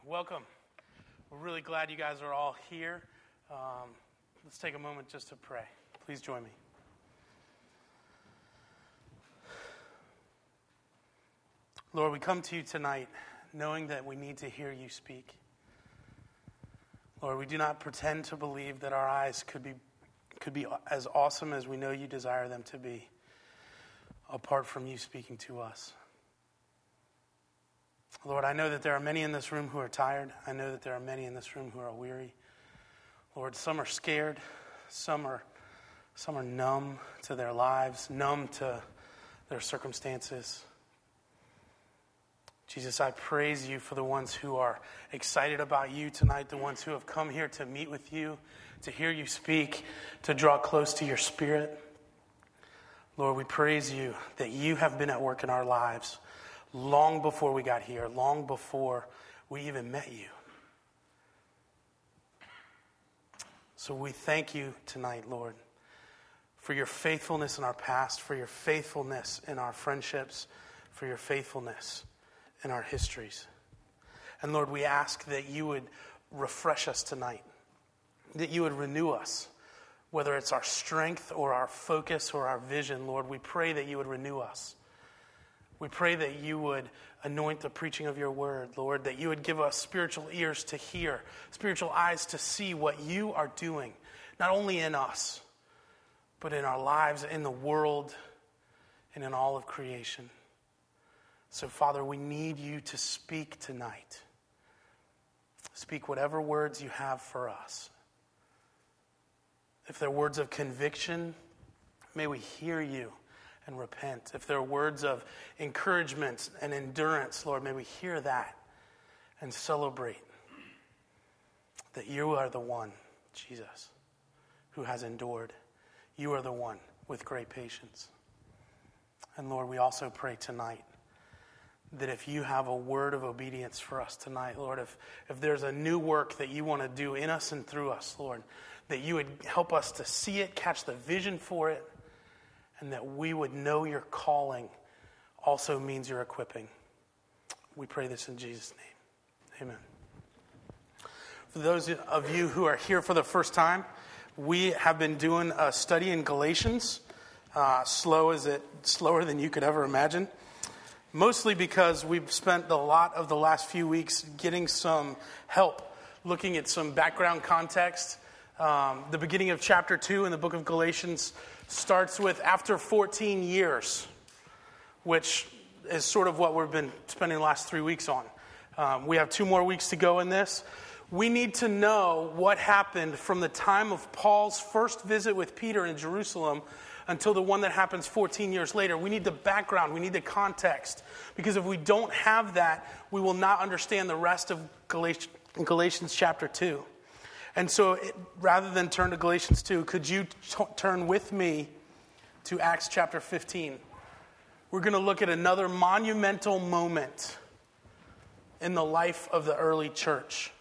Welcome. We're really glad you guys are all here. Let's take a moment just to pray. Please join me. Lord, we come to you tonight knowing that we need to hear you speak. Lord, we do not pretend to believe that our eyes could be as awesome as we know you desire them to be, apart from you speaking to us. Lord, I know that there are many in this room who are tired. I know that there are many in this room who are weary. Lord, some are scared. Some are numb to their lives, numb to their circumstances. Jesus, I praise you for the ones who are excited about you tonight, the ones who have come here to meet with you, to hear you speak, to draw close to your Spirit. Lord, we praise you that you have been at work in our lives long before we got here, long before we even met you. So we thank you tonight, Lord, for your faithfulness in our past, for your faithfulness in our friendships, for your faithfulness in our histories. And Lord, we ask that you would refresh us tonight, that you would renew us, whether it's our strength or our focus or our vision. Lord, we pray that you would renew us. We pray that you would anoint the preaching of your word, Lord, that you would give us spiritual ears to hear, spiritual eyes to see what you are doing, not only in us, but in our lives, in the world, and in all of creation. So, Father, we need you to speak tonight. Speak whatever words you have for us. If they're words of conviction, may we hear you and repent. If there are words of encouragement and endurance, Lord, may we hear that and celebrate that you are the one, Jesus, who has endured. You are the one with great patience. And Lord, we also pray tonight that if you have a word of obedience for us tonight, Lord, if there's a new work that you want to do in us and through us, Lord, that you would help us to see it, catch the vision for it, and that we would know your calling also means your equipping. We pray this in Jesus' name. Amen. For those of you who are here for the first time, we have been doing a study in Galatians. Slower than you could ever imagine. Mostly because we've spent a lot of the last few weeks getting some help, looking at some background context. The beginning of chapter 2 in the book of Galatians starts with after 14 years, which is sort of what we've been spending the last 3 weeks on. We have 2 more weeks to go in this. We need to know what happened from the time of Paul's first visit with Peter in Jerusalem until the one that happens 14 years later. We need the background. We need the context. Because if we don't have that, we will not understand the rest of Galatians chapter 2. And so rather than turn to Galatians 2, could you turn with me to Acts chapter 15? We're going to look at another monumental moment in the life of the early church.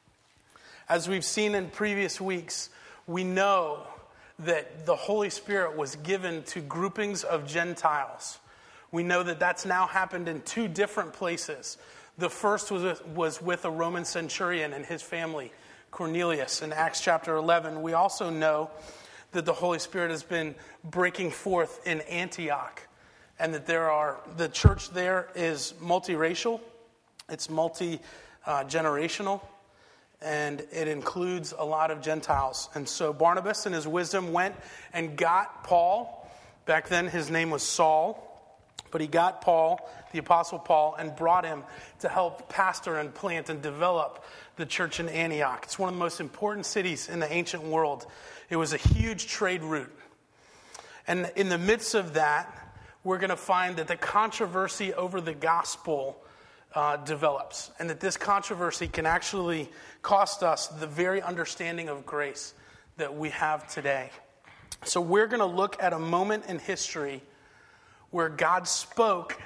As we've seen in previous weeks, we know that the Holy Spirit was given to groupings of Gentiles. We know that that's now happened in 2 different places. The first was with a Roman centurion and his family, Cornelius, in Acts chapter 11. We also know that the Holy Spirit has been breaking forth in Antioch, and that the church there is multiracial, it's multi-generational, and it includes a lot of Gentiles. And so Barnabas in his wisdom went and got Paul. Back then his name was Saul, but he got Paul, the Apostle Paul, and brought him to help pastor and plant and develop the church in Antioch. It's one of the most important cities in the ancient world. It was a huge trade route. And in the midst of that, we're going to find that the controversy over the gospel develops. And that this controversy can actually cost us the very understanding of grace that we have today. So we're going to look at a moment in history where God spoke,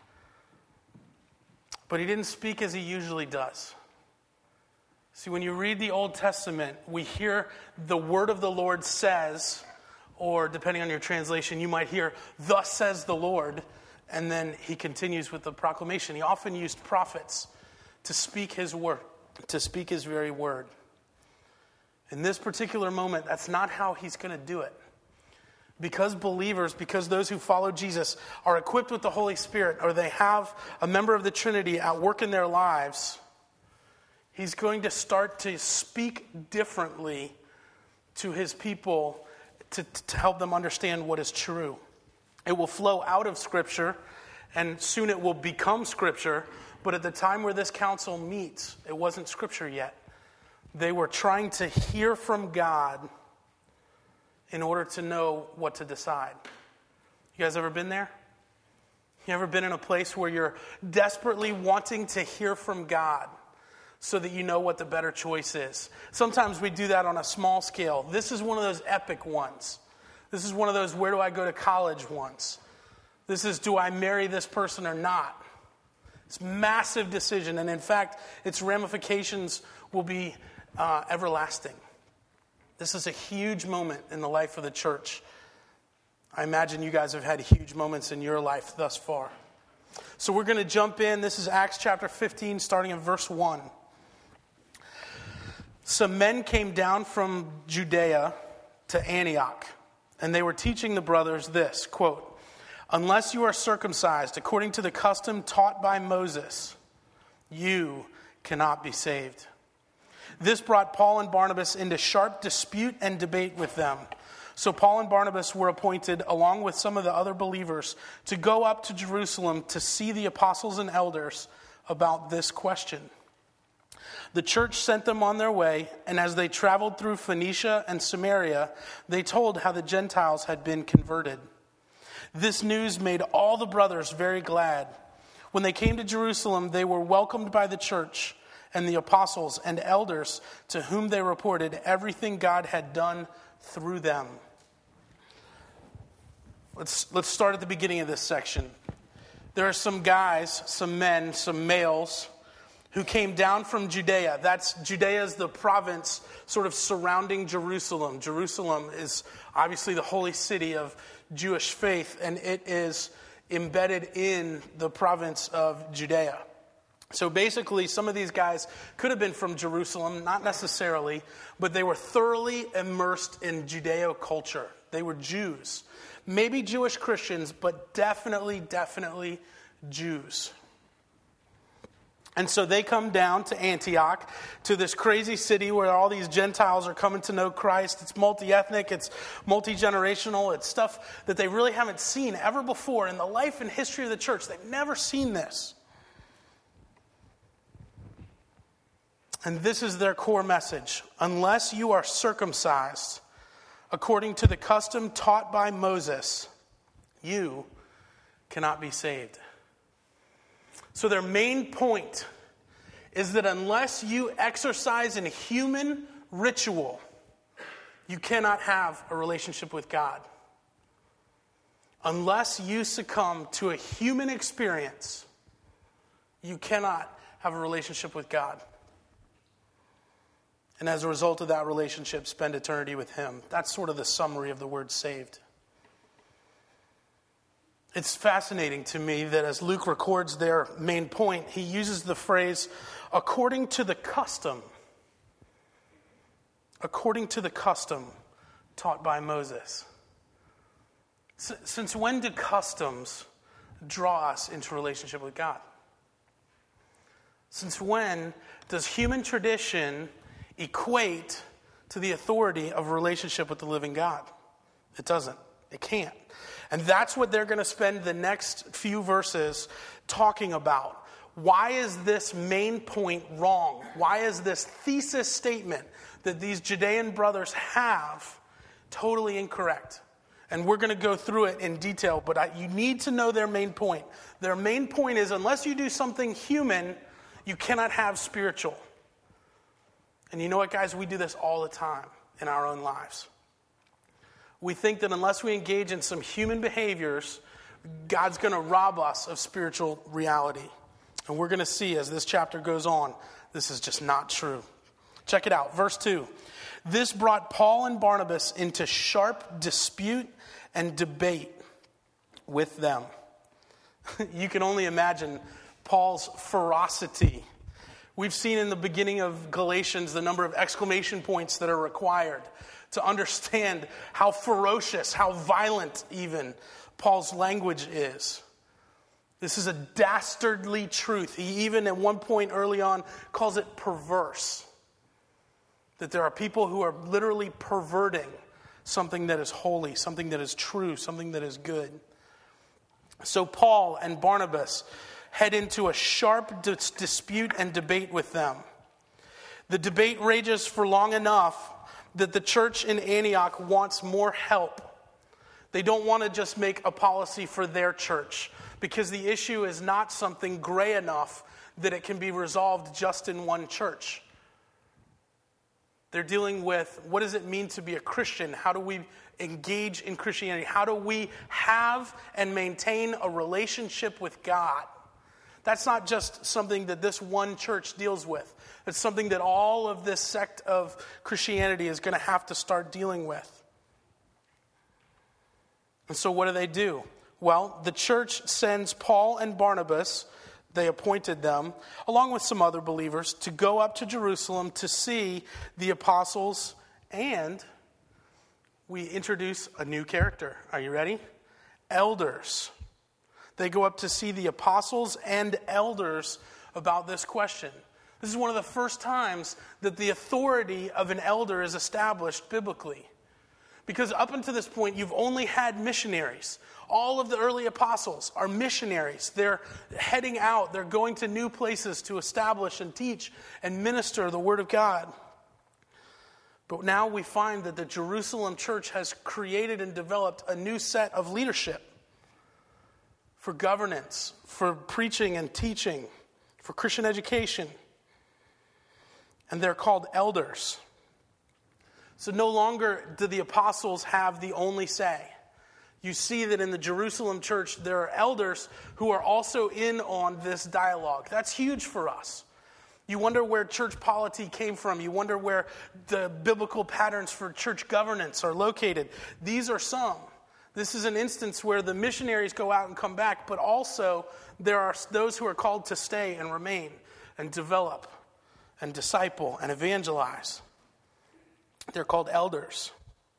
but he didn't speak as he usually does. See, when you read the Old Testament, we hear the word of the Lord says, or depending on your translation, you might hear, thus says the Lord, and then he continues with the proclamation. He often used prophets to speak his word, to speak his very word. In this particular moment, that's not how he's going to do it. Because believers, because those who follow Jesus are equipped with the Holy Spirit, or they have a member of the Trinity at work in their lives, he's going to start to speak differently to his people to help them understand what is true. It will flow out of Scripture, and soon it will become Scripture. But at the time where this council meets, it wasn't Scripture yet. They were trying to hear from God in order to know what to decide. You guys ever been there? You ever been in a place where you're desperately wanting to hear from God so that you know what the better choice is? Sometimes we do that on a small scale. This is one of those epic ones. This is one of those where do I go to college ones. This is do I marry this person or not? It's a massive decision, and in fact, its ramifications will be everlasting. This is a huge moment in the life of the church. I imagine you guys have had huge moments in your life thus far. So we're going to jump in. This is Acts chapter 15, starting in verse 1. Some men came down from Judea to Antioch, and they were teaching the brothers this, quote, "Unless you are circumcised according to the custom taught by Moses, you cannot be saved." This brought Paul and Barnabas into sharp dispute and debate with them. So Paul and Barnabas were appointed, along with some of the other believers, to go up to Jerusalem to see the apostles and elders about this question. The church sent them on their way, and as they traveled through Phoenicia and Samaria, they told how the Gentiles had been converted. This news made all the brothers very glad. When they came to Jerusalem, they were welcomed by the church and the apostles and elders, to whom they reported everything God had done through them. Let's start at the beginning of this section. There are some guys, some men, some males who came down from Judea. Judea is the province sort of surrounding Jerusalem. Jerusalem is obviously the holy city of Jewish faith, and it is embedded in the province of Judea. So basically, some of these guys could have been from Jerusalem, not necessarily, but they were thoroughly immersed in Judeo culture. They were Jews. Maybe Jewish Christians, but definitely Jews. And so they come down to Antioch, to this crazy city where all these Gentiles are coming to know Christ. It's multi-ethnic, it's multi-generational, it's stuff that they really haven't seen ever before in the life and history of the church. They've never seen this. And this is their core message. Unless you are circumcised according to the custom taught by Moses, you cannot be saved. So their main point is that unless you exercise in human ritual, you cannot have a relationship with God. Unless you succumb to a human experience, you cannot have a relationship with God. And as a result of that relationship, spend eternity with Him. That's sort of the summary of the word saved. It's fascinating to me that as Luke records their main point, he uses the phrase, according to the custom. According to the custom taught by Moses. Since when do customs draw us into relationship with God? Since when does human tradition equate to the authority of a relationship with the living God? It doesn't. It can't. And that's what they're going to spend the next few verses talking about. Why is this main point wrong? Why is this thesis statement that these Judean brothers have totally incorrect? And we're going to go through it in detail, but you need to know their main point. Their main point is unless you do something human, you cannot have spiritual. And you know what, guys? We do this all the time in our own lives. We think that unless we engage in some human behaviors, God's going to rob us of spiritual reality. And we're going to see as this chapter goes on, this is just not true. Check it out. Verse 2. This brought Paul and Barnabas into sharp dispute and debate with them. You can only imagine Paul's ferocity We've seen in the beginning of Galatians the number of exclamation points that are required to understand how ferocious, how violent even Paul's language is. This is a dastardly truth. He even at one point early on calls it perverse. That there are people who are literally perverting something that is holy, something that is true, something that is good. So Paul and Barnabas head into a sharp dispute and debate with them. The debate rages for long enough that the church in Antioch wants more help. They don't want to just make a policy for their church, because the issue is not something gray enough that it can be resolved just in one church. They're dealing with, what does it mean to be a Christian? How do we engage in Christianity? How do we have and maintain a relationship with God? That's not just something that this one church deals with. It's something that all of this sect of Christianity is going to have to start dealing with. And so what do? Well, the church sends Paul and Barnabas, they appointed them, along with some other believers, to go up to Jerusalem to see the apostles, and we introduce a new character. Are you ready? Elders. They go up to see the apostles and elders about this question. This is one of the first times that the authority of an elder is established biblically. Because up until this point, you've only had missionaries. All of the early apostles are missionaries. They're heading out. They're going to new places to establish and teach and minister the Word of God. But now we find that the Jerusalem church has created and developed a new set of leadership for governance, for preaching and teaching, for Christian education. And they're called elders. So no longer do the apostles have the only say. You see that in the Jerusalem church, there are elders who are also in on this dialogue. That's huge for us. You wonder where church polity came from. You wonder where the biblical patterns for church governance are located. These are some. This is an instance where the missionaries go out and come back, but also there are those who are called to stay and remain and develop and disciple and evangelize. They're called elders.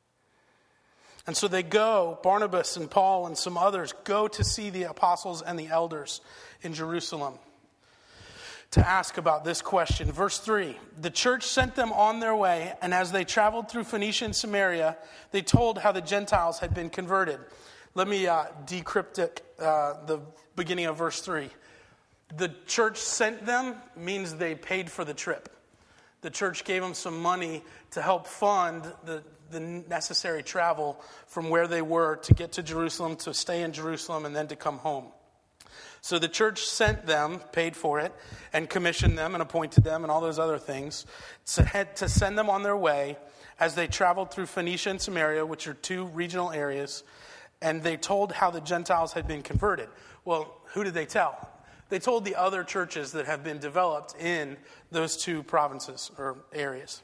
And so they go, Barnabas and Paul and some others, go to see the apostles and the elders in Jerusalem to ask about this question. Verse 3, the church sent them on their way, and as they traveled through Phoenicia and Samaria, they told how the Gentiles had been converted. Let me decrypt the beginning of verse 3. The church sent them means they paid for the trip. The church gave them some money to help fund the necessary travel from where they were to get to Jerusalem, to stay in Jerusalem, and then to come home. So the church sent them, paid for it, and commissioned them and appointed them and all those other things to send them on their way as they traveled through Phoenicia and Samaria, which are two regional areas, and they told how the Gentiles had been converted. Well, who did they tell? They told the other churches that have been developed in those two provinces or areas.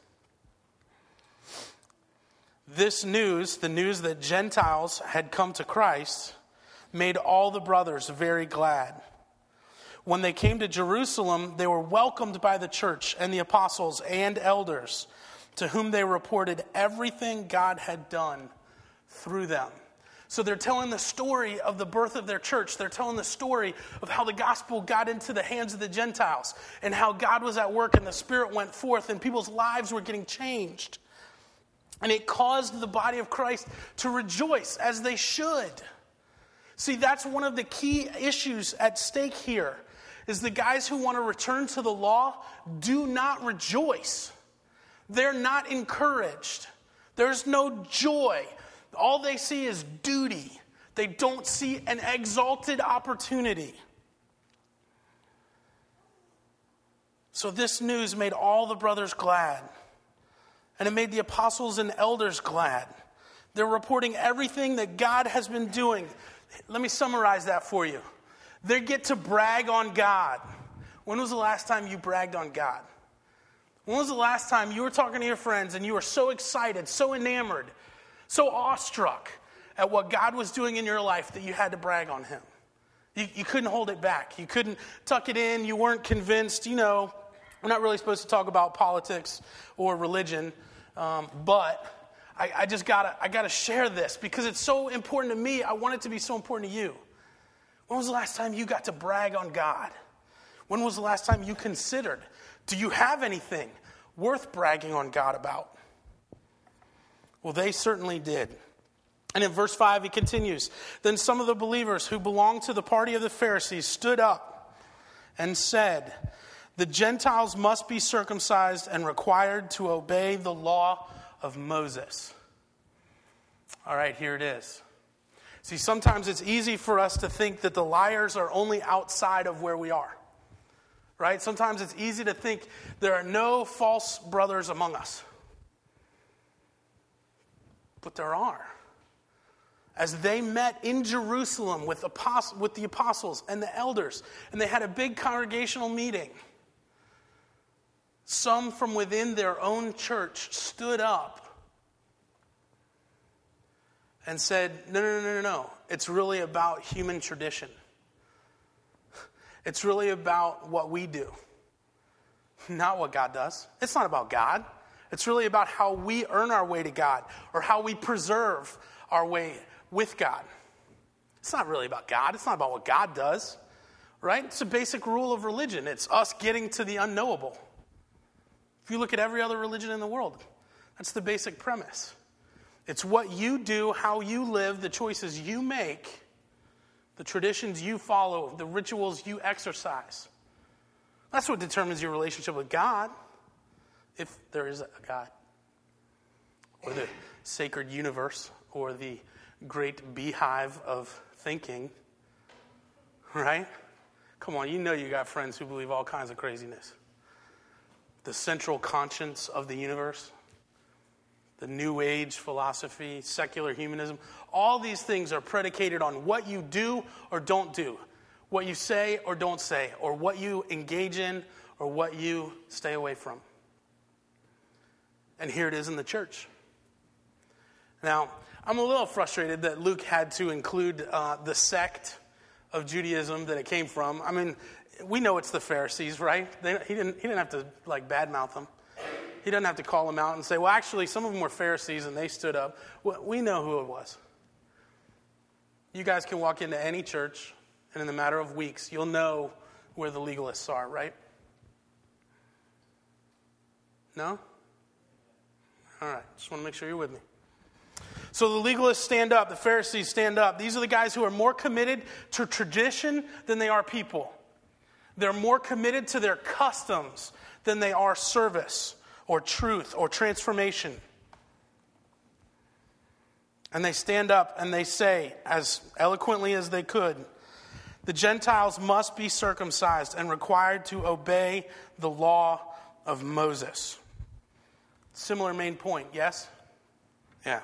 This news, the news that Gentiles had come to Christ, made all the brothers very glad. When they came to Jerusalem, they were welcomed by the church and the apostles and elders, to whom they reported everything God had done through them. So they're telling the story of the birth of their church. They're telling the story of how the gospel got into the hands of the Gentiles and how God was at work and the Spirit went forth and people's lives were getting changed. And it caused the body of Christ to rejoice as they should. See, that's one of the key issues at stake here, is the guys who want to return to the law do not rejoice. They're not encouraged. There's no joy. All they see is duty. They don't see an exalted opportunity. So this news made all the brothers glad. And it made the apostles and elders glad. They're reporting everything that God has been doing. Let me summarize that for you. They get to brag on God. When was the last time you bragged on God? When was the last time you were talking to your friends and you were so excited, so enamored, so awestruck at what God was doing in your life that you had to brag on him? You couldn't hold it back. You couldn't tuck it in. You weren't convinced, We're not really supposed to talk about politics or religion, but I gotta share this because it's so important to me. I want it to be so important to you. When was the last time you got to brag on God? When was the last time you considered, do you have anything worth bragging on God about? Well, they certainly did. And in verse 5, he continues, then some of the believers who belonged to the party of the Pharisees stood up and said, the Gentiles must be circumcised and required to obey the law of Moses. All right, here it is. See, sometimes it's easy for us to think that the liars are only outside of where we are. Right? Sometimes it's easy to think there are no false brothers among us. But there are. As they met in Jerusalem with the apostles and the elders, and they had a big congregational meeting, some from within their own church stood up and said, no. It's really about human tradition. It's really about what we do, not what God does. It's not about God. It's really about how we earn our way to God or how we preserve our way with God. It's not really about God. It's not about what God does, right? It's a basic rule of religion. It's us getting to the unknowable. If you look at every other religion in the world, that's the basic premise. It's what you do, how you live, the choices you make, the traditions you follow, the rituals you exercise. That's what determines your relationship with God, if there is a God, or the sacred universe, or the great beehive of thinking, right? Come on, you know you got friends who believe all kinds of craziness. The central conscience of the universe, the New Age philosophy, secular humanism, all these things are predicated on what you do or don't do, what you say or don't say, or what you engage in or what you stay away from. And here it is in the church. Now, I'm a little frustrated that Luke had to include the sect of Judaism that it came from. I mean, we know it's the Pharisees, right? He didn't have to badmouth them. He doesn't have to call them out and say, well, actually, some of them were Pharisees and they stood up. Well, we know who it was. You guys can walk into any church, and in a matter of weeks, you'll know where the legalists are, right? No? All right, just want to make sure you're with me. So the legalists stand up, the Pharisees stand up. These are the guys who are more committed to tradition than they are people. They're more committed to their customs than they are service or truth or transformation. And they stand up and they say, as eloquently as they could, the Gentiles must be circumcised and required to obey the law of Moses. Similar main point, yes? Yeah.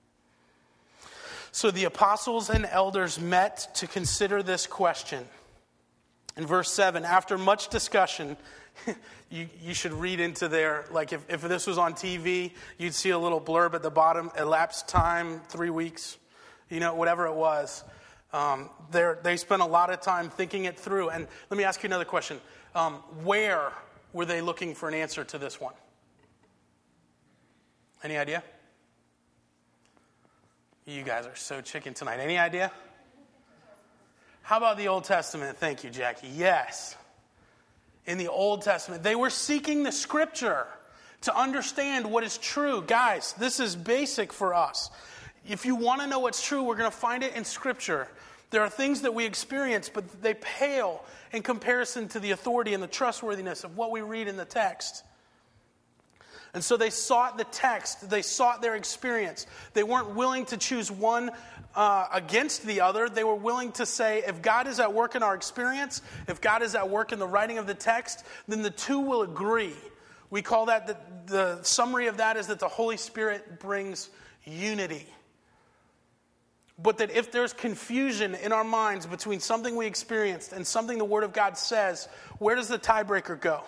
So the apostles and elders met to consider this question. In verse 7, after much discussion, you should read into there, like if this was on TV, you'd see a little blurb at the bottom, elapsed time, 3 weeks, whatever it was. They spent a lot of time thinking it through. And let me ask you another question. Where were they looking for an answer to this one? Any idea? You guys are so chicken tonight. Any idea? How about the Old Testament? Thank you, Jackie. Yes. In the Old Testament, they were seeking the Scripture to understand what is true. Guys, this is basic for us. If you want to know what's true, we're going to find it in Scripture. There are things that we experience, but they pale in comparison to the authority and the trustworthiness of what we read in the text. And so they sought the text. They sought their experience. They weren't willing to choose one against the other. They were willing to say, if God is at work in our experience, if God is at work in the writing of the text, then the two will agree. We call that, the summary of that is that the Holy Spirit brings unity. But that if there's confusion in our minds between something we experienced and something the Word of God says, where does the tiebreaker go?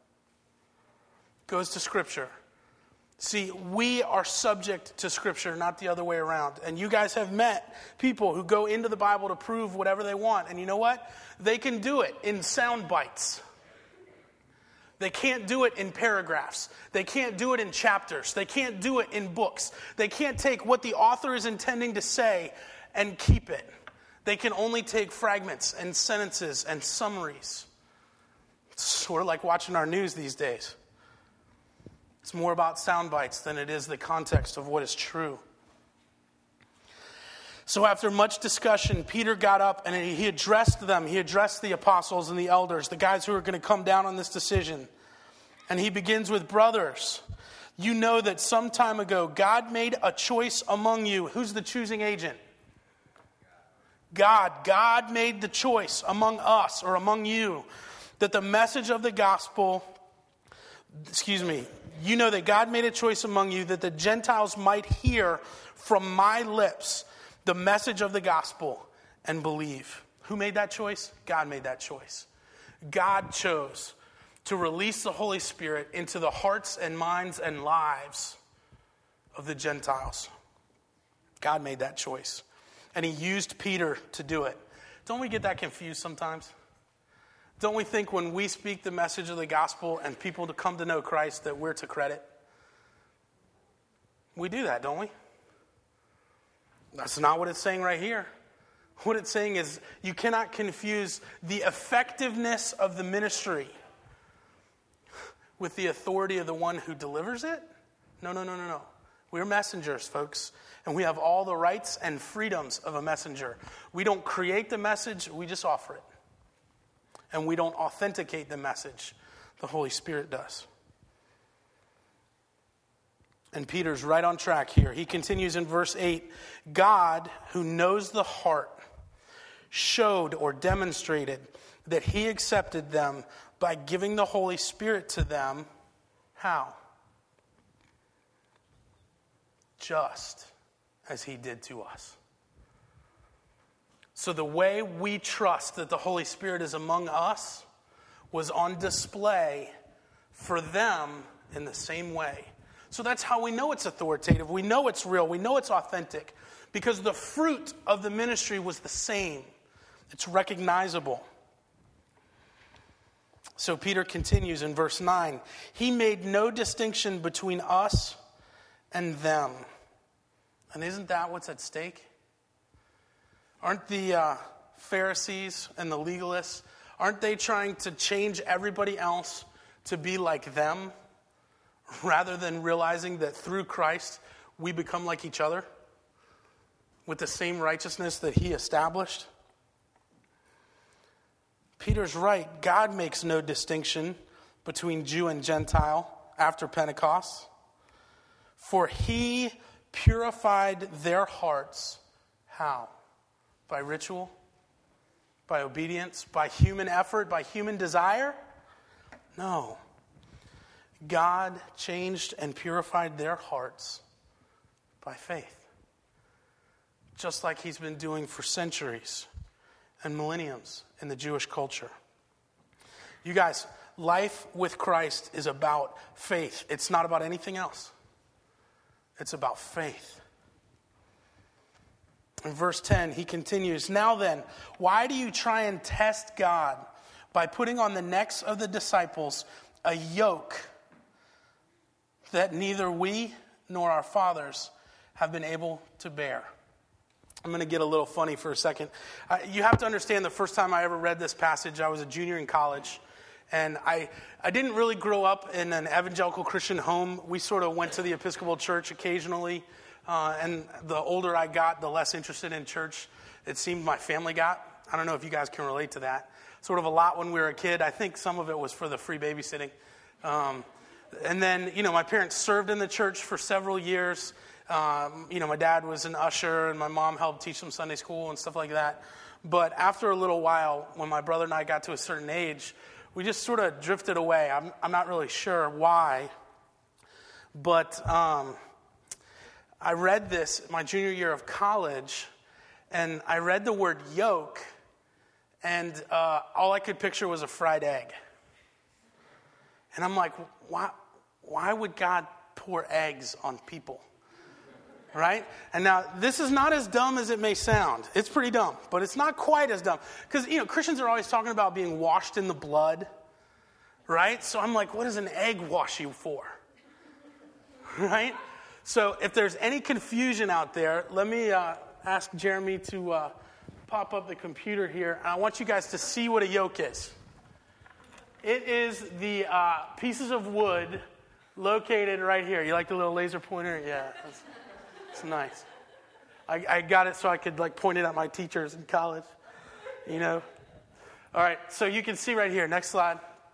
It goes to Scripture. See, we are subject to Scripture, not the other way around. And you guys have met people who go into the Bible to prove whatever they want. And you know what? They can do it in sound bites. They can't do it in paragraphs. They can't do it in chapters. They can't do it in books. They can't take what the author is intending to say and keep it. They can only take fragments and sentences and summaries. It's sort of like watching our news these days. It's more about sound bites than it is the context of what is true. So after much discussion, Peter got up and he addressed them. He addressed the apostles and the elders, the guys who are going to come down on this decision. And he begins with, brothers, you know that some time ago God made a choice among you. Who's the choosing agent? God. God made the choice among us or among you that the message of the gospel, you know that God made a choice among you that the Gentiles might hear from my lips the message of the gospel and believe. Who made that choice? God made that choice. God chose to release the Holy Spirit into the hearts and minds and lives of the Gentiles. God made that choice. And he used Peter to do it. Don't we get that confused sometimes? Don't we think when we speak the message of the gospel and people to come to know Christ that we're to credit? We do that, don't we? That's not what it's saying right here. What it's saying is you cannot confuse the effectiveness of the ministry with the authority of the one who delivers it. No. We're messengers, folks, and we have all the rights and freedoms of a messenger. We don't create the message, we just offer it. And we don't authenticate the message. The Holy Spirit does. And Peter's right on track here. He continues in verse 8. God, who knows the heart, showed or demonstrated that he accepted them by giving the Holy Spirit to them. How? Just as he did to us. So the way we trust that the Holy Spirit is among us was on display for them in the same way. So that's how we know it's authoritative. We know it's real. We know it's authentic. Because the fruit of the ministry was the same. It's recognizable. So Peter continues in verse 9. He made no distinction between us and them. And isn't that what's at stake? Aren't the Pharisees and the legalists, aren't they trying to change everybody else to be like them? Rather than realizing that through Christ, we become like each other with the same righteousness that he established. Peter's right. God makes no distinction between Jew and Gentile after Pentecost. For he purified their hearts. How? By ritual? By obedience? By human effort? By human desire? No. God changed and purified their hearts by faith. Just like he's been doing for centuries and millenniums in the Jewish culture. You guys, life with Christ is about faith. It's not about anything else. It's about faith. In verse 10, he continues, now then, why do you try and test God by putting on the necks of the disciples a yoke that neither we nor our fathers have been able to bear? I'm going to get a little funny for a second. You have to understand the first time I ever read this passage, I was a junior in college. And I didn't really grow up in an evangelical Christian home. We sort of went to the Episcopal Church occasionally. And the older I got, the less interested in church it seemed my family got. I don't know if you guys can relate to that. Sort of a lot when we were a kid. I think some of it was for the free babysitting. And then, my parents served in the church for several years. My dad was an usher and my mom helped teach them Sunday school and stuff like that. But after a little while, when my brother and I got to a certain age, we just sort of drifted away. I'm not really sure why. But I read this my junior year of college, and I read the word yoke, and all I could picture was a fried egg. And I'm like, why would God pour eggs on people? Right? And now, this is not as dumb as it may sound. It's pretty dumb, but it's not quite as dumb. Because, Christians are always talking about being washed in the blood, right? So I'm like, what does an egg wash you for? Right? So if there's any confusion out there, let me ask Jeremy to pop up the computer here. And I want you guys to see what a yoke is. It is the pieces of wood located right here. You like the little laser pointer? Yeah, it's nice. I got it so I could point it at my teachers in college, All right, so you can see right here. Next slide.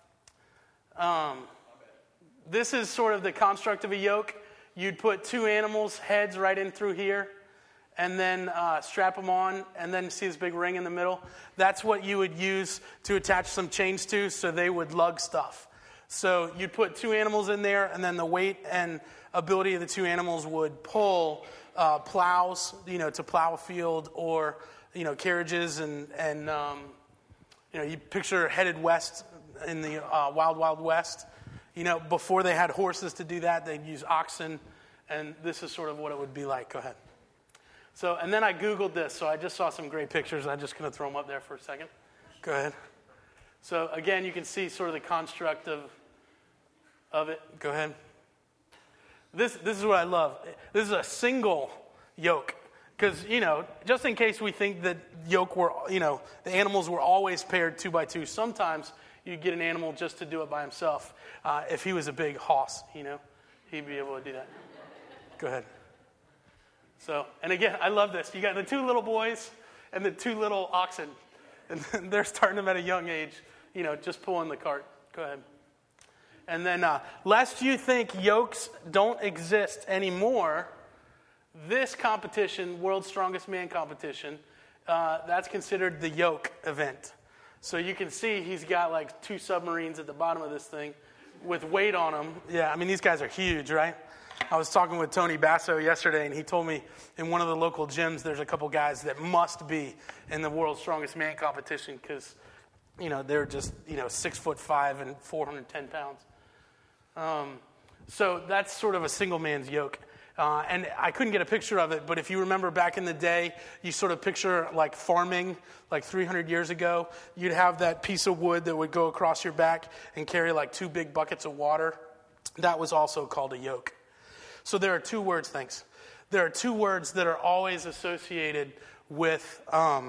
This is sort of the construct of a yoke. You'd put two animals' heads right in through here, and then strap them on, and then see this big ring in the middle. That's what you would use to attach some chains to, so they would lug stuff. So you'd put two animals in there, and then the weight and ability of the two animals would pull plows, to plow a field, or carriages, and you picture headed west in the Wild Wild West. Before they had horses to do that, they'd use oxen, and this is sort of what it would be like. Go ahead. So, and then I Googled this, so I just saw some great pictures. I'm just going to throw them up there for a second. Go ahead. So, again, you can see sort of the construct of it. Go ahead. This is what I love. This is a single yoke. Because, just in case we think that the animals were always paired 2 by 2, sometimes you get an animal just to do it by himself. If he was a big hoss, he'd be able to do that. Go ahead. So, and again, I love this. You got the two little boys and the two little oxen. And they're starting them at a young age, just pulling the cart. Go ahead. And then, lest you think yokes don't exist anymore, this competition, World's Strongest Man competition, that's considered the yoke event. So you can see he's got 2 submarines at the bottom of this thing with weight on them. Yeah, these guys are huge, right? I was talking with Tony Basso yesterday, and he told me in one of the local gyms there's a couple guys that must be in the World's Strongest Man competition because, they're just, 6'5" and 410 pounds. So that's sort of a single man's yoke. And I couldn't get a picture of it, but if you remember back in the day, you sort of picture farming, 300 years ago, you'd have that piece of wood that would go across your back and carry 2 big buckets of water. That was also called a yoke. So there are 2 words, thanks. There are 2 words that are always associated with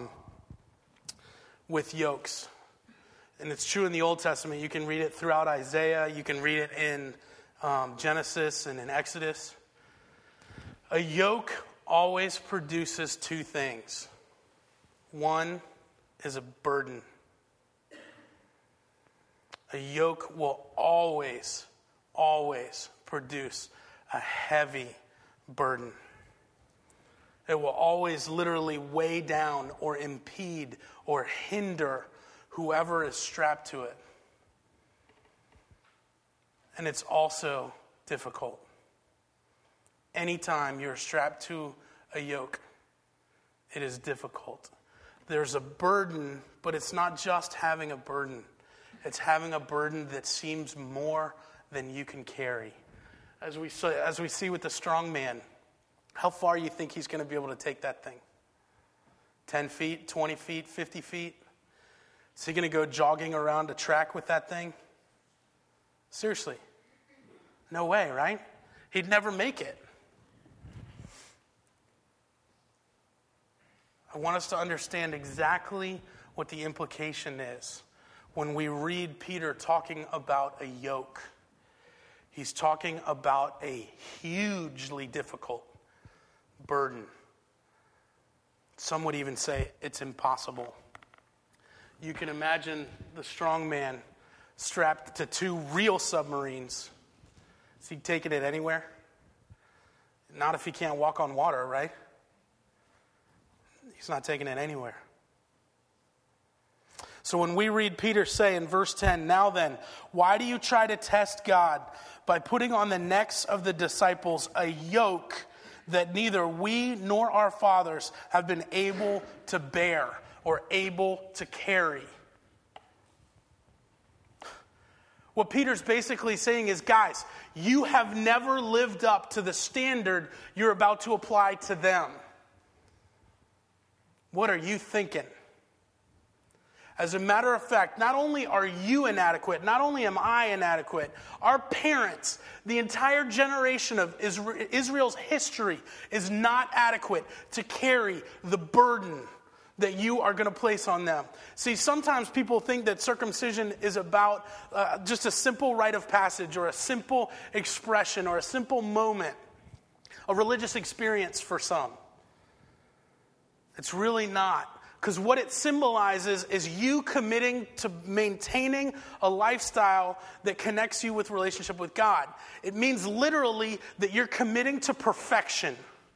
yokes. And it's true in the Old Testament. You can read it throughout Isaiah. You can read it in Genesis and in Exodus. A yoke always produces 2 things. One is a burden. A yoke will always produce a heavy burden. It will always literally weigh down or impede or hinder whoever is strapped to it. And it's also difficult. Anytime you're strapped to a yoke, it is difficult. There's a burden, but it's not just having a burden. It's having a burden that seems more than you can carry. As we see with the strong man, how far you think he's going to be able to take that thing? 10 feet, 20 feet, 50 feet? Is he going to go jogging around a track with that thing? Seriously. No way, right? He'd never make it. I want us to understand exactly what the implication is when we read Peter talking about a yoke. He's talking about a hugely difficult burden. Some would even say it's impossible. You can imagine the strong man strapped to 2 real submarines. Is he taking it anywhere? Not if he can't walk on water, right? He's not taking it anywhere. So when we read Peter say in verse 10, "Now then, why do you try to test God by putting on the necks of the disciples a yoke that neither we nor our fathers have been able to bear or able to carry?" What Peter's basically saying is, guys, you have never lived up to the standard you're about to apply to them. What are you thinking? As a matter of fact, not only are you inadequate, not only am I inadequate, our parents, the entire generation of Israel's history is not adequate to carry the burden that you are going to place on them. See, sometimes people think that circumcision is about just a simple rite of passage or a simple expression or a simple moment, a religious experience for some. It's really not. Because what it symbolizes is you committing to maintaining a lifestyle that connects you with relationship with God. It means literally that you're committing to perfection.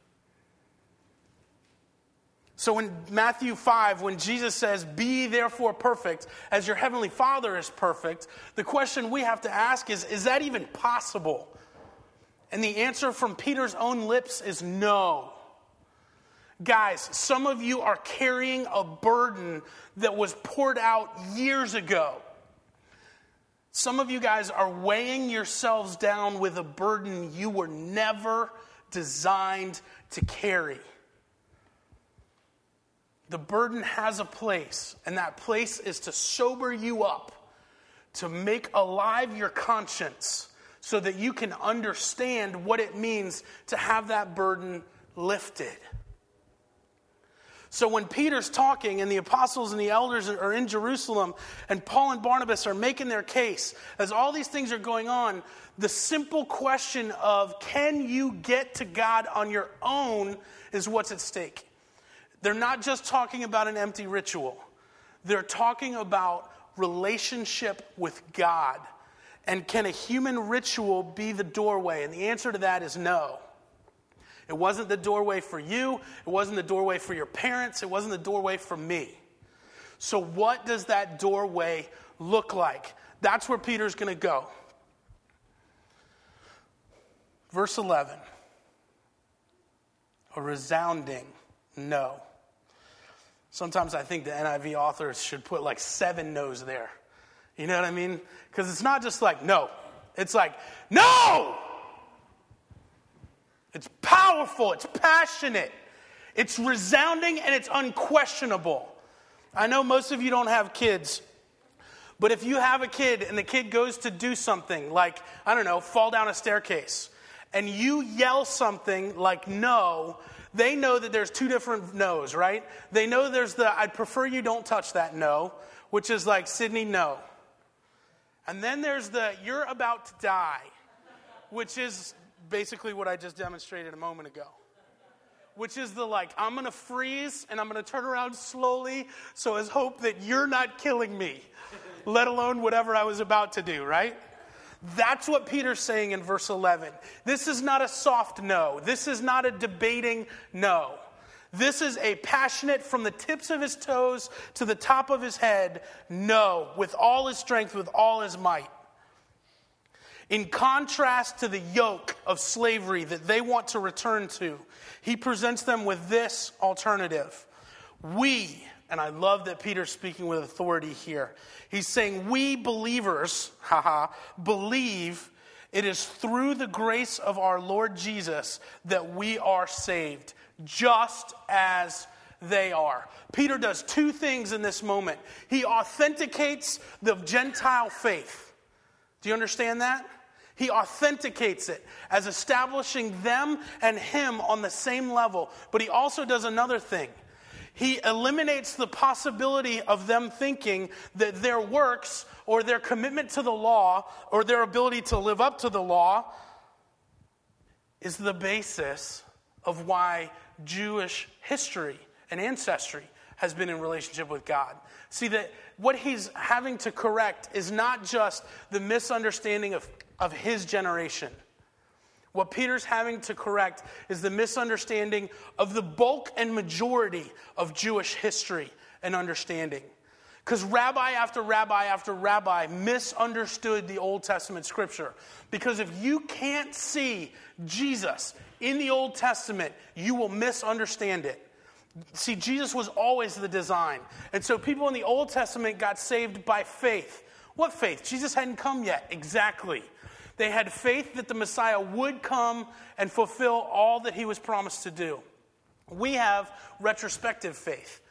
So in Matthew 5, when Jesus says, "Be ye therefore perfect, as your heavenly Father is perfect," the question we have to ask is that even possible? And the answer from Peter's own lips is no. Guys, some of you are carrying a burden that was poured out years ago. Some of you guys are weighing yourselves down with a burden you were never designed to carry. The burden has a place, and that place is to sober you up, to make alive your conscience so that you can understand what it means to have that burden lifted. So when Peter's talking and the apostles and the elders are in Jerusalem and Paul and Barnabas are making their case, as all these things are going on, the simple question of can you get to God on your own is what's at stake. They're not just talking about an empty ritual. They're talking about relationship with God. And can a human ritual be the doorway? And the answer to that is no. It wasn't the doorway for you. It wasn't the doorway for your parents. It wasn't the doorway for me. So what does that doorway look like? That's where Peter's going to go. Verse 11. A resounding no. Sometimes I think the NIV authors should put like 7 no's there. You know what I mean? Because it's not just like no. It's like, no! It's powerful, it's passionate, it's resounding, and it's unquestionable. I know most of you don't have kids, but if you have a kid and the kid goes to do something like, I don't know, fall down a staircase, and you yell something like no, they know that there's 2 different no's, right? They know there's the, I'd prefer you don't touch that no, which is like, Sydney, no. And then there's the, you're about to die, which is basically what I just demonstrated a moment ago. Which is the like, I'm going to freeze and I'm going to turn around slowly so as hope that you're not killing me, let alone whatever I was about to do, right? That's what Peter's saying in verse 11. This is not a soft no. This is not a debating no. This is a passionate from the tips of his toes to the top of his head no, with all his strength, with all his might. In contrast to the yoke of slavery that they want to return to, he presents them with this alternative. We, and I love that Peter's speaking with authority here. He's saying we believers, believe it is through the grace of our Lord Jesus that we are saved, just as they are. Peter does 2 things in this moment. He authenticates the Gentile faith. Do you understand that? He authenticates it as establishing them and him on the same level. But he also does another thing. He eliminates the possibility of them thinking that their works or their commitment to the law or their ability to live up to the law is the basis of why Jewish history and ancestry has been in relationship with God. See, that what he's having to correct is not just the misunderstanding of his generation. What Peter's having to correct is the misunderstanding of the bulk and majority of Jewish history and understanding. Because rabbi after rabbi after rabbi misunderstood the Old Testament scripture. Because if you can't see Jesus in the Old Testament, you will misunderstand it. See, Jesus was always the design. And so people in the Old Testament got saved by faith. What faith? Jesus hadn't come yet. Exactly. They had faith that the Messiah would come and fulfill all that he was promised to do. We have retrospective faith.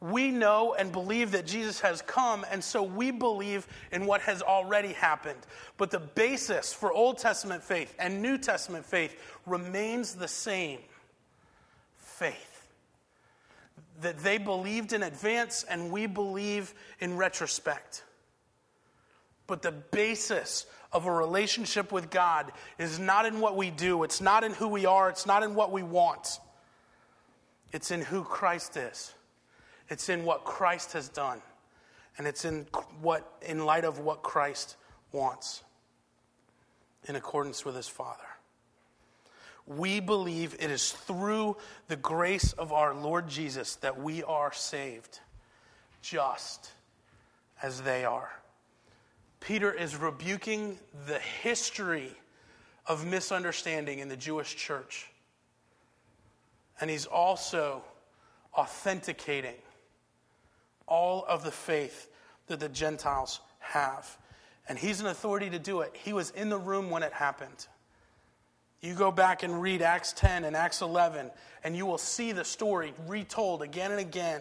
We know and believe that Jesus has come, and so we believe in what has already happened. But the basis for Old Testament faith and New Testament faith remains the same. Faith. That they believed in advance and we believe in retrospect. But the basis of a relationship with God is not in what we do. It's not in who we are. It's not in what we want. It's in who Christ is. It's in what Christ has done. And it's in light of what Christ wants. In accordance with his Father. We believe it is through the grace of our Lord Jesus that we are saved. Just as they are. Peter is rebuking the history of misunderstanding in the Jewish church. And he's also authenticating all of the faith that the Gentiles have. And he's an authority to do it. He was in the room when it happened. You go back and read Acts 10 and Acts 11, and you will see the story retold again and again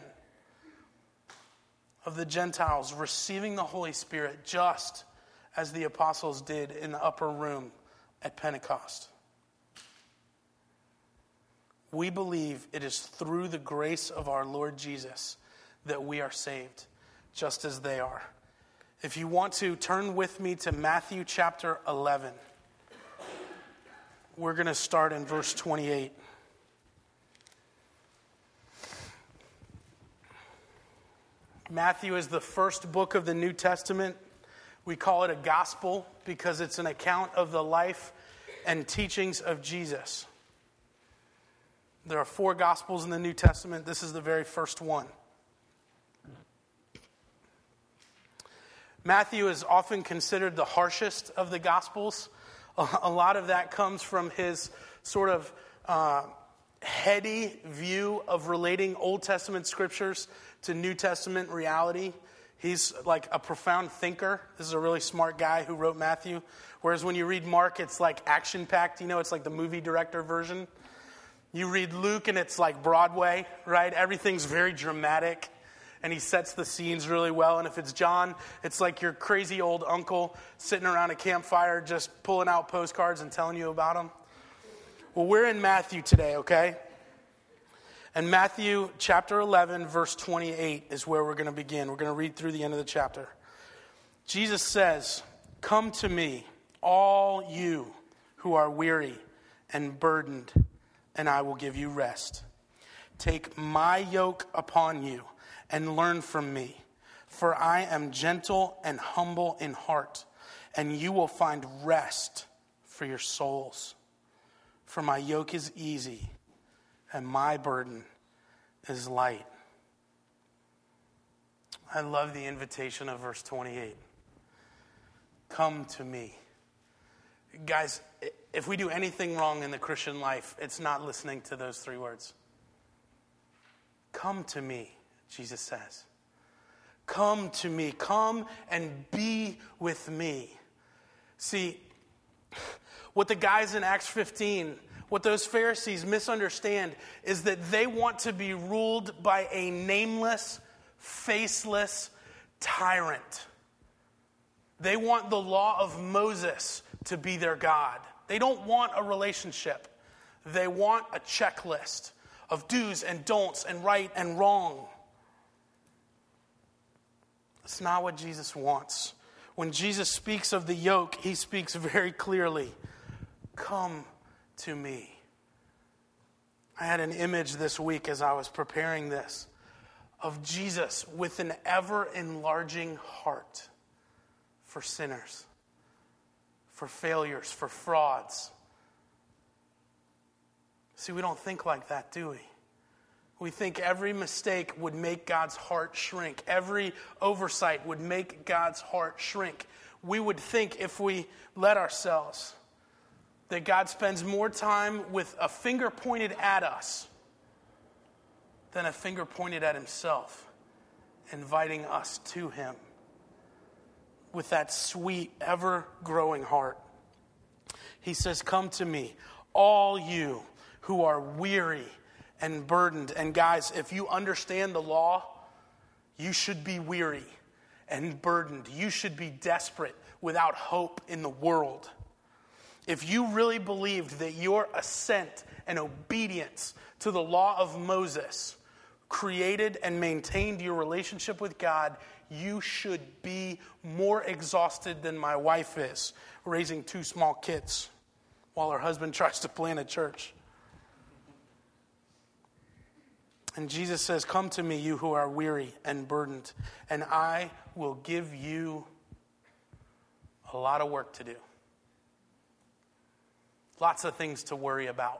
of the Gentiles receiving the Holy Spirit just as the apostles did in the upper room at Pentecost. We believe it is through the grace of our Lord Jesus that we are saved, just as they are. If you want to, turn with me to Matthew chapter 11. We're going to start in verse 28. Matthew is the first book of the New Testament. We call it a gospel because it's an account of the life and teachings of Jesus. There are 4 gospels in the New Testament. This is the very first one. Matthew is often considered the harshest of the gospels. A lot of that comes from his sort of heady view of relating Old Testament scriptures to New Testament reality. He's like a profound thinker. This is a really smart guy who wrote Matthew. Whereas when you read Mark, it's like action-packed. You know, it's like the movie director version. You read Luke and it's like Broadway, right? Everything's very dramatic. And he sets the scenes really well. And if it's John, it's like your crazy old uncle sitting around a campfire just pulling out postcards and telling you about him. Well, we're in Matthew today, okay? And Matthew chapter 11, verse 28 is where we're going to begin. We're going to read through the end of the chapter. Jesus says, "Come to me, all you who are weary and burdened, and I will give you rest. Take my yoke upon you and learn from me, for I am gentle and humble in heart, and you will find rest for your souls. For my yoke is easy, and my burden is light." I love the invitation of verse 28. Come to me. Guys, if we do anything wrong in the Christian life, it's not listening to those 3 words. Come to me, Jesus says. Come to me. Come and be with me. See, what the guys in Acts 15, what those Pharisees misunderstand is that they want to be ruled by a nameless, faceless tyrant. They want the law of Moses to be their God. They don't want a relationship. They want a checklist of do's and don'ts and right and wrong. That's not what Jesus wants. When Jesus speaks of the yoke, he speaks very clearly. Come to me. I had an image this week as I was preparing this of Jesus with an ever-enlarging heart for sinners, for failures, for frauds. See, we don't think like that, do we? We think every mistake would make God's heart shrink. Every oversight would make God's heart shrink. We would think, if we let ourselves, that God spends more time with a finger pointed at us than a finger pointed at himself, inviting us to him with that sweet, ever-growing heart. He says, "Come to me, all you who are weary and burdened." And guys, if you understand the law, You should be weary and burdened. You should be desperate without hope in the world. If you really believed that your assent and obedience to the law of Moses created and maintained your relationship with God, you should be more exhausted than my wife is, raising 2 small kids while her husband tries to plant a church. And Jesus says, come to me, you who are weary and burdened, and I will give you a lot of work to do. Lots of things to worry about.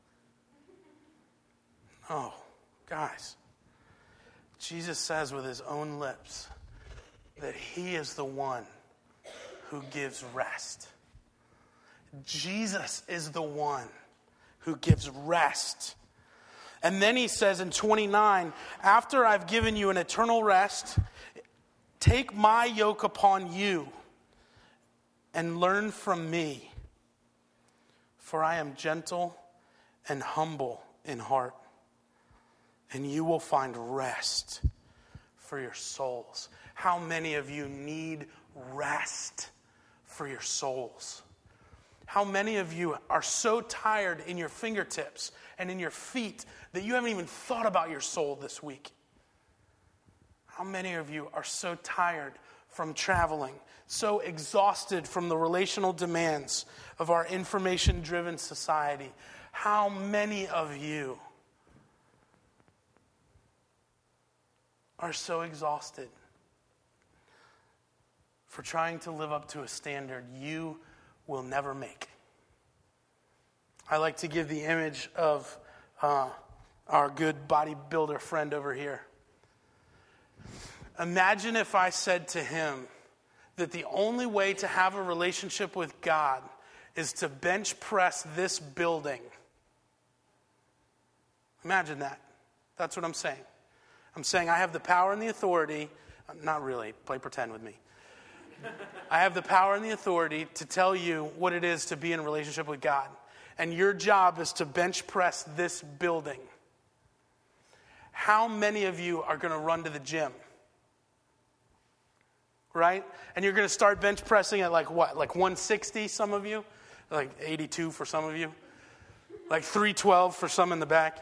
Oh, guys, Jesus says with his own lips that he is the one who gives rest. Jesus is the one who gives rest. And then he says in 29, after I've given you an eternal rest, take my yoke upon you and learn from me, for I am gentle and humble in heart, and you will find rest for your souls. How many of you need rest for your souls? How many of you are so tired in your fingertips and in your feet that you haven't even thought about your soul this week? How many of you are so tired from traveling, so exhausted from the relational demands of our information-driven society? How many of you are so exhausted for trying to live up to a standard you will never make? I like to give the image of our good bodybuilder friend over here. Imagine if I said to him that the only way to have a relationship with God is to bench press this building. Imagine that. That's what I'm saying. I'm saying I have the power and the authority. Not really. Play pretend with me. I have the power and the authority to tell you what it is to be in a relationship with God. And your job is to bench press this building. How many of you are going to run to the gym? Right? And you're going to start bench pressing at like what? Like 160, some of you? Like 82 for some of you? Like 312 for some in the back?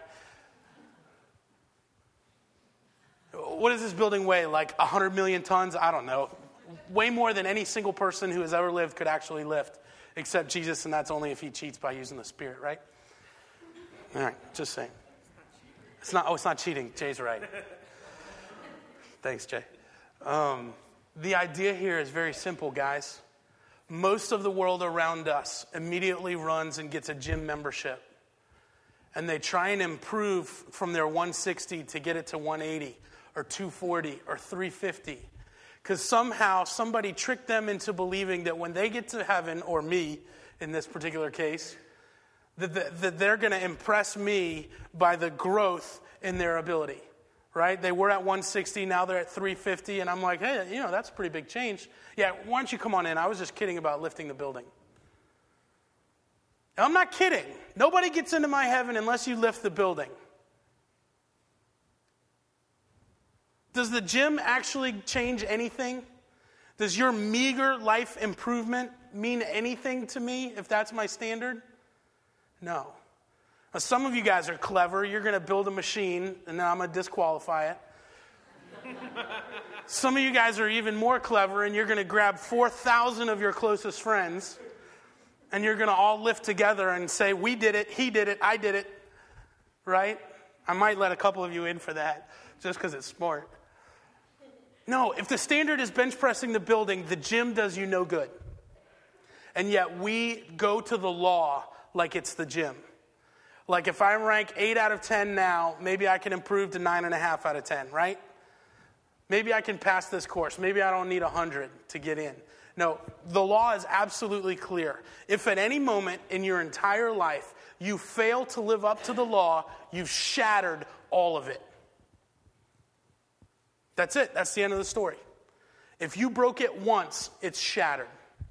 What does this building weigh? Like 100 million tons? I don't know. Way more than any single person who has ever lived could actually lift, except Jesus, and that's only if he cheats by using the Spirit, right? All right, just saying. It's not cheating. Jay's right. Thanks, Jay. The idea here is very simple, guys. Most of the world around us immediately runs and gets a gym membership. And they try and improve from their 160 to get it to 180 or 240 or 350. Because somehow somebody tricked them into believing that when they get to heaven, or me in this particular case, that they're going to impress me by the growth in their ability, right? They were at 160, now they're at 350, and I'm like, hey, that's a pretty big change. Yeah, why don't you come on in? I was just kidding about lifting the building. And I'm not kidding. Nobody gets into my heaven unless you lift the building. Does the gym actually change anything? Does your meager life improvement mean anything to me if that's my standard? No. Now, some of you guys are clever. You're going to build a machine, and then I'm going to disqualify it. Some of you guys are even more clever, and you're going to grab 4,000 of your closest friends, and you're going to all lift together and say, we did it, he did it, I did it, right? I might let a couple of you in for that, just because it's smart. No, if the standard is bench pressing the building, the gym does you no good. And yet we go to the law like it's the gym. Like if I rank 8 out of 10 now, maybe I can improve to 9.5 out of 10, right? Maybe I can pass this course. Maybe I don't need 100 to get in. No, the law is absolutely clear. If at any moment in your entire life you fail to live up to the law, you've shattered all of it. That's it. That's the end of the story. If you broke it once, it's shattered.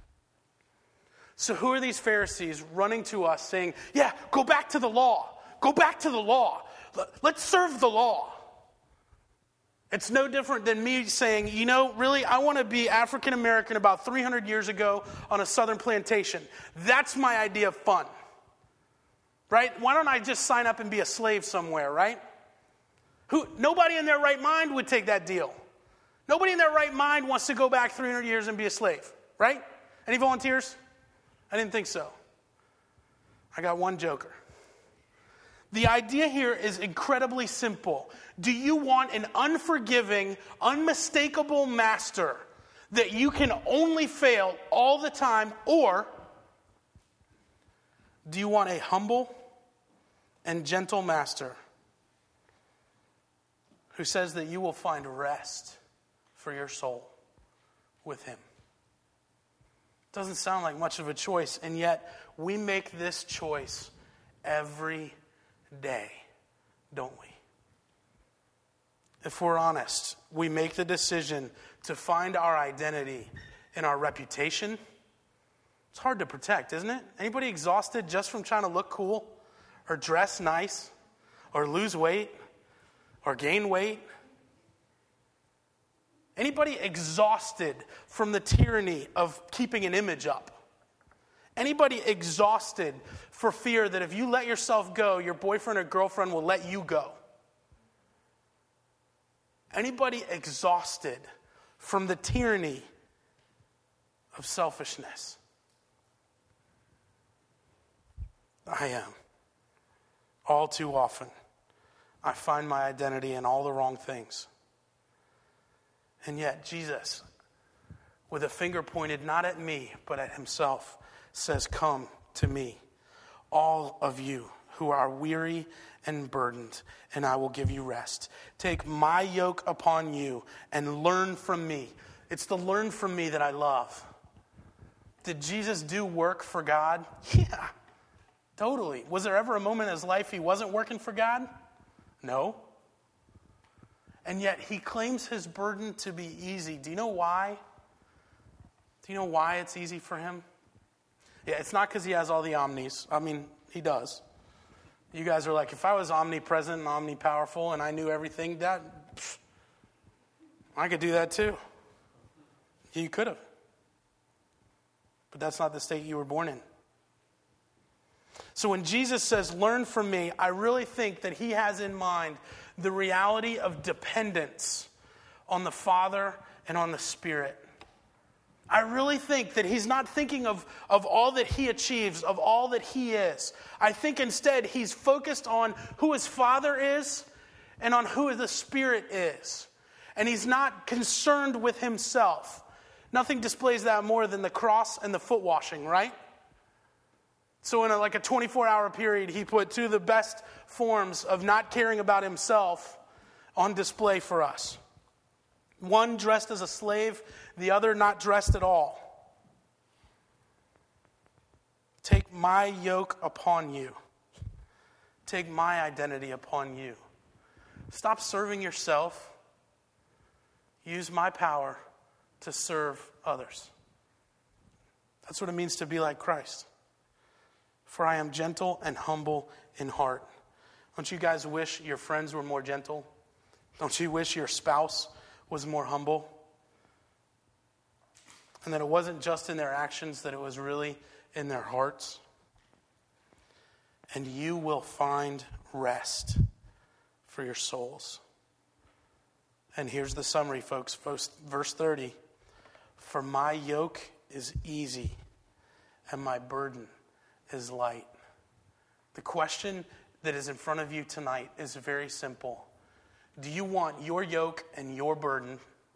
So who are these Pharisees running to us saying, yeah, go back to the law. Go back to the law. Let's serve the law. It's no different than me saying, really, I want to be African American about 300 years ago on a southern plantation. That's my idea of fun. Right? Why don't I just sign up and be a slave somewhere, right? Nobody in their right mind would take that deal. Nobody in their right mind wants to go back 300 years and be a slave, right? Any volunteers? I didn't think so. I got one joker. The idea here is incredibly simple. Do you want an unforgiving, unmistakable master that you can only fail all the time, or do you want a humble and gentle master who says that you will find rest for your soul with him? Doesn't sound like much of a choice, and yet we make this choice every day, don't we? If we're honest, we make the decision to find our identity in our reputation. It's hard to protect, isn't it? Anybody exhausted just from trying to look cool or dress nice or lose weight or gain weight? Anybody exhausted from the tyranny of keeping an image up? Anybody exhausted for fear that if you let yourself go, your boyfriend or girlfriend will let you go? Anybody exhausted from the tyranny of selfishness? I am. All too often, I find my identity in all the wrong things. And yet Jesus, with a finger pointed not at me, but at himself, says, "Come to me, all of you who are weary and burdened, and I will give you rest. Take my yoke upon you and learn from me." It's the learn from me that I love. Did Jesus do work for God? Yeah, totally. Was there ever a moment in his life he wasn't working for God? No. And yet he claims his burden to be easy. Do you know why? Do you know why it's easy for him? Yeah, it's not because he has all the omnis. I mean, he does. You guys are like, if I was omnipresent and omnipowerful and I knew everything, I could do that too. You could have. But that's not the state you were born in. So when Jesus says, "Learn from me," I really think that he has in mind the reality of dependence on the Father and on the Spirit. I really think that he's not thinking of all that he achieves, of all that he is. I think instead he's focused on who his Father is and on who the Spirit is. And he's not concerned with himself. Nothing displays that more than the cross and the foot washing, right? So in a 24-hour period, he put two of the best forms of not caring about himself on display for us. One dressed as a slave, the other not dressed at all. Take my yoke upon you. Take my identity upon you. Stop serving yourself. Use my power to serve others. That's what it means to be like Christ. For I am gentle and humble in heart. Don't you guys wish your friends were more gentle? Don't you wish your spouse was more humble? And that it wasn't just in their actions, that it was really in their hearts? And you will find rest for your souls. And here's the summary, folks. Verse 30. For my yoke is easy and my burden is light. The question that is in front of you tonight is very simple. Do you want your yoke and your burden,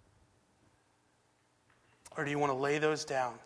or do you want to lay those down?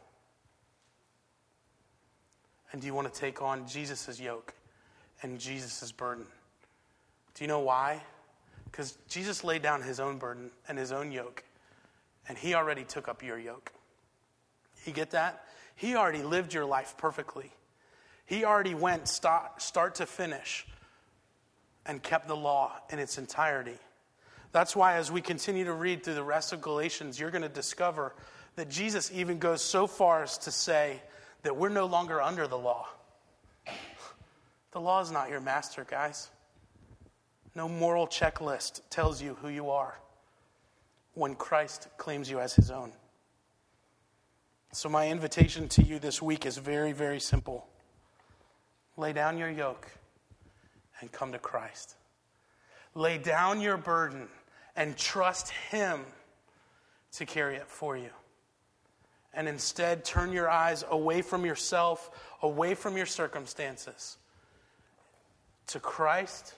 And do you want to take on Jesus' yoke and Jesus' burden? Do you know why? Because Jesus laid down his own burden and his own yoke, and he already took up your yoke. You get that? He already lived your life perfectly. He already went start to finish and kept the law in its entirety. That's why as we continue to read through the rest of Galatians, you're going to discover that Jesus even goes so far as to say that we're no longer under the law. The law is not your master, guys. No moral checklist tells you who you are. when Christ claims you as his own. So my invitation to you this week is very, very simple. Lay down your yoke and come to Christ. Lay down your burden and trust him to carry it for you. And instead, turn your eyes away from yourself, away from your circumstances, to Christ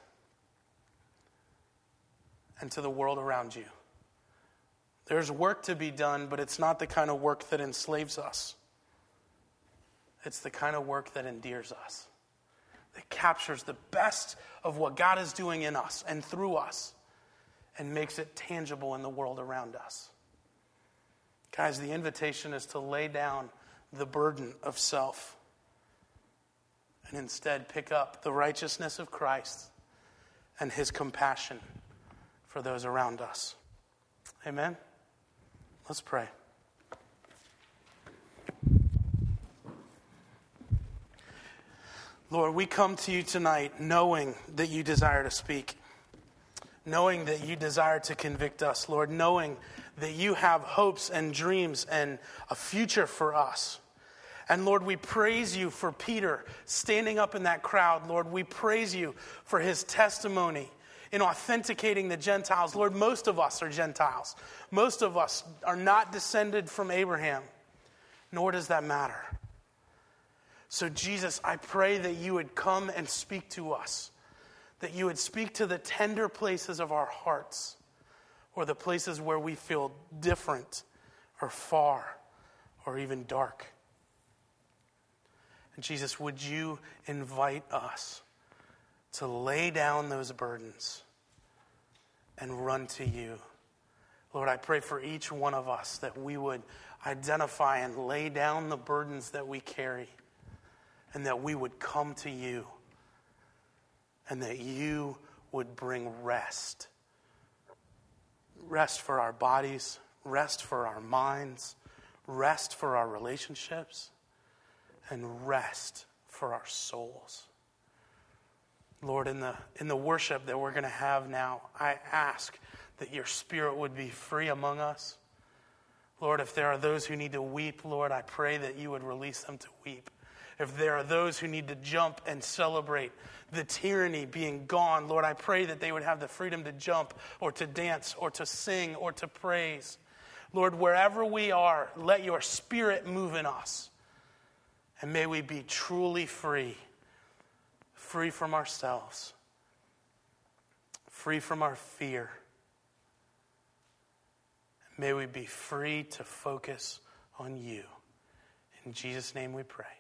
and to the world around you. There's work to be done, but it's not the kind of work that enslaves us. It's the kind of work that endears us, that captures the best of what God is doing in us and through us and makes it tangible in the world around us. Guys, the invitation is to lay down the burden of self and instead pick up the righteousness of Christ and his compassion for those around us. Amen? Let's pray. Lord, we come to you tonight knowing that you desire to speak, knowing that you desire to convict us, Lord, knowing that you have hopes and dreams and a future for us. And Lord, we praise you for Peter standing up in that crowd. Lord, we praise you for his testimony in authenticating the Gentiles. Lord, most of us are Gentiles. Most of us are not descended from Abraham, nor does that matter. So Jesus, I pray that you would come and speak to us, that you would speak to the tender places of our hearts, or the places where we feel different or far or even dark. And Jesus, would you invite us to lay down those burdens and run to you? Lord, I pray for each one of us that we would identify and lay down the burdens that we carry, and that we would come to you, and that you would bring rest. Rest for our bodies, rest for our minds, rest for our relationships, and rest for our souls. Lord, in the worship that we're going to have now, I ask that your Spirit would be free among us. Lord, if there are those who need to weep, Lord, I pray that you would release them to weep. If there are those who need to jump and celebrate the tyranny being gone, Lord, I pray that they would have the freedom to jump or to dance or to sing or to praise. Lord, wherever we are, let your Spirit move in us. And may we be truly free, free from ourselves, free from our fear. May we be free to focus on you. In Jesus' name we pray.